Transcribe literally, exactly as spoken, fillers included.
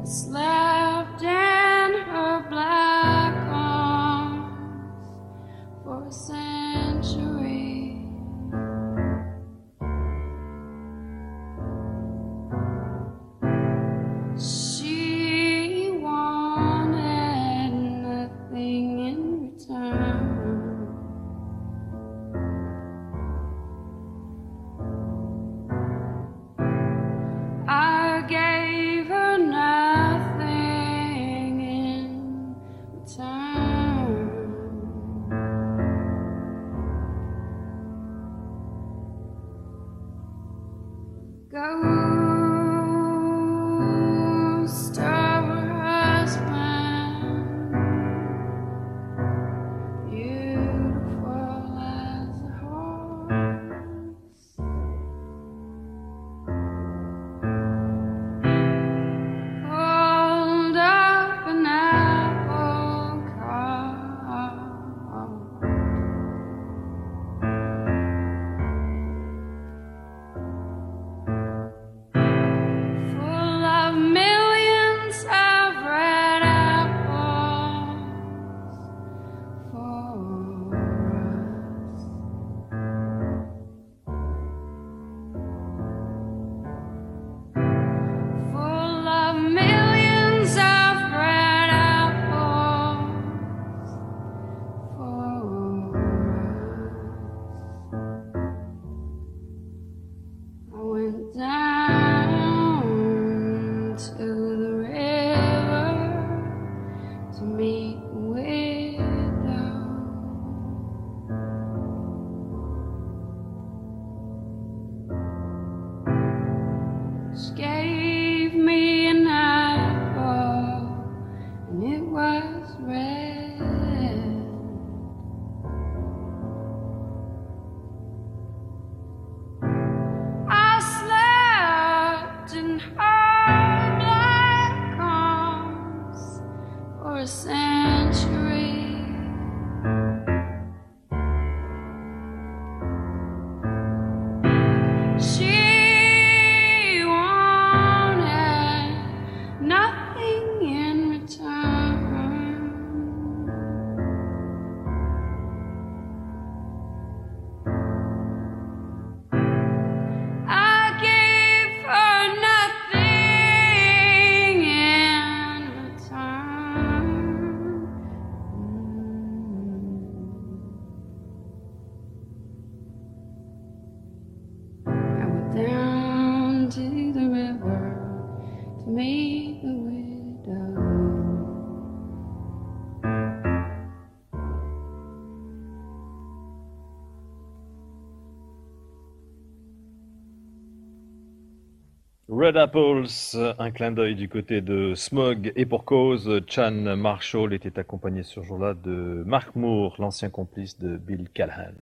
Slept in her black arms for a century. She wanted nothing in return. I gave her nothing in return. Ghost of her husband, beautiful as a horse. Hold up an apple cart, full of millions of red apples for us. Full of millions of red apples for us. I went down to the river to meet a widow. She gave me an apple and it was red. I slept in her black arms for a century. She wanted nothing in return. I gave her nothing in return. I went down to the river to meet the widow. Red Apples, un clin d'œil du côté de Smog, et pour cause, Chan Marshall était accompagné ce jour-là de Mark Moore, l'ancien complice de Bill Callahan.